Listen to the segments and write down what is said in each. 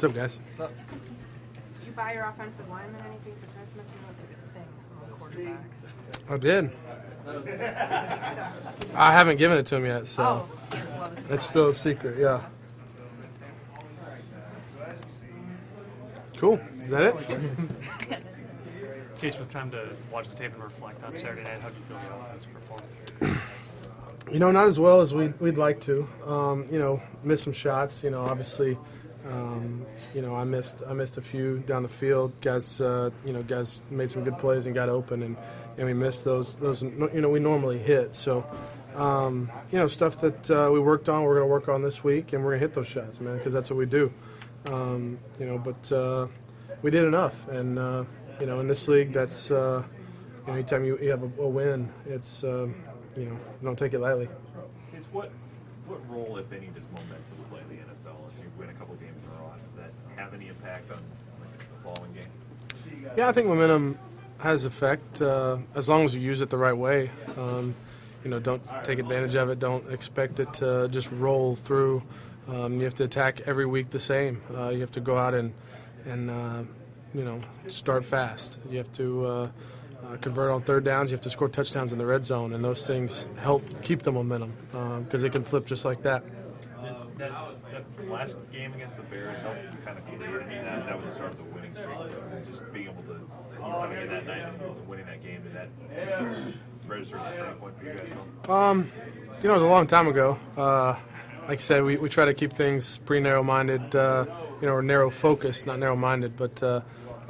What's up, guys? Did you buy your offensive lineman anything for Christmas? You know it's a good thing on quarterbacks. I did. I haven't given it to him yet, so Well, this is it's still a secret. Yeah. Cool. Is that it? Case with time to watch the tape and reflect on Saturday night. How do you feel the offense performed? Not as well as we'd like to. Missed some shots. Obviously, I missed a few down the field. Guys, guys made some good plays and got open, and we missed those. We normally hit. So, stuff that we worked on, we're going to work on this week, and we're going to hit those shots, man, because that's what we do. But we did enough, and in this league, that's anytime you have a win, it's don't take it lightly. It's what role, if any, does momentum play in the NFL? If you win a couple games in a row, does that have any impact on the following game? Yeah, I think momentum has effect as long as you use it the right way. Don't take advantage of it. Don't expect it to just roll through. You have to attack every week the same. You have to go out and start fast. You have to convert on third downs. You have to score touchdowns in the red zone, and those things help keep the momentum because it can flip just like that. That last game against the Bears helped kind of create that was the start of the winning streak. Just being able to coming in that night and winning that game, did that register as a turning point for you guys? It was a long time ago. Like I said, we try to keep things pretty narrow-minded, or narrow-focused, not narrow-minded. But so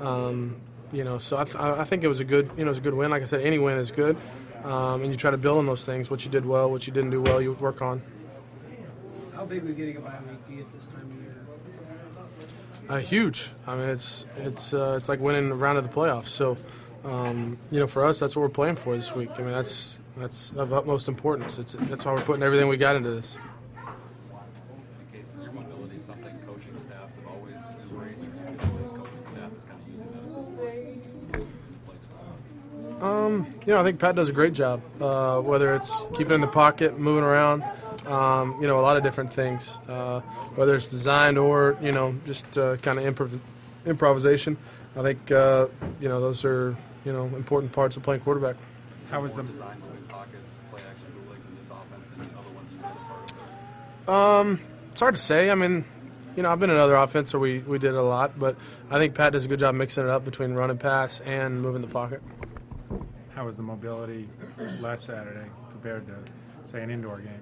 I think it was a good win. Like I said, any win is good, and you try to build on those things. What you did well, what you didn't do well, you work on. How big are getting a bye week at this time of year? Huge. I mean, it's like winning a round of the playoffs. So, for us, that's what we're playing for this week. I mean, that's of utmost importance. That's why we're putting everything we got into this. Is your mobility something coaching staffs have always embraced, or this coaching staff is kind of using that as a play design? I think Pat does a great job, whether it's keeping in the pocket, moving around, a lot of different things, whether it's designed or, just kind of improvisation. I think, those are, important parts of playing quarterback. How was the design for win pockets, play action bootlegs in this offense than the other ones you've been a part of? It's hard to say. I mean, I've been in another offense where we did it a lot, but I think Pat does a good job mixing it up between run and pass and moving the pocket. How was the mobility last Saturday compared to, say, an indoor game,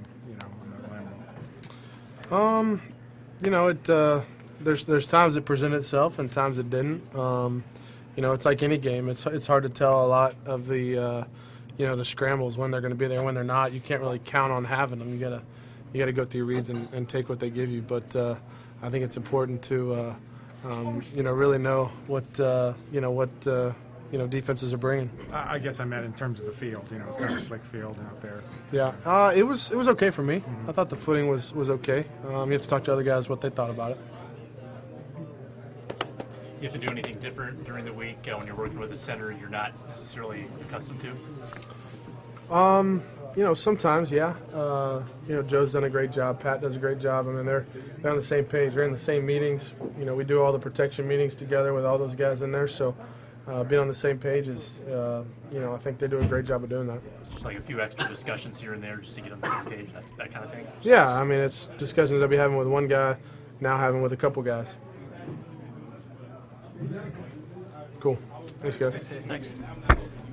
on the Lambeau? There's times it presented itself and times it didn't. It's like any game. It's hard to tell a lot of the the scrambles when they're going to be there and when they're not. You can't really count on having them. You gotta go through your reads and take what they give you. But I think it's important to really know what defenses are bringing. I guess I meant in terms of the field. It's kind of a slick field out there. Yeah, it was okay for me. Mm-hmm. I thought the footing was okay. You have to talk to other guys what they thought about it. You have to do anything different during the week when you're working with a center you're not necessarily accustomed to? Sometimes, yeah. Joe's done a great job. Pat does a great job. I mean, they're on the same page. They're in the same meetings. We do all the protection meetings together with all those guys in there. So being on the same page is, I think they do a great job of doing that. Just like a few extra discussions here and there just to get on the same page, that kind of thing? Yeah, I mean, it's discussions I'll be having with one guy, now having with a couple guys. Cool. Thanks, guys. Thanks.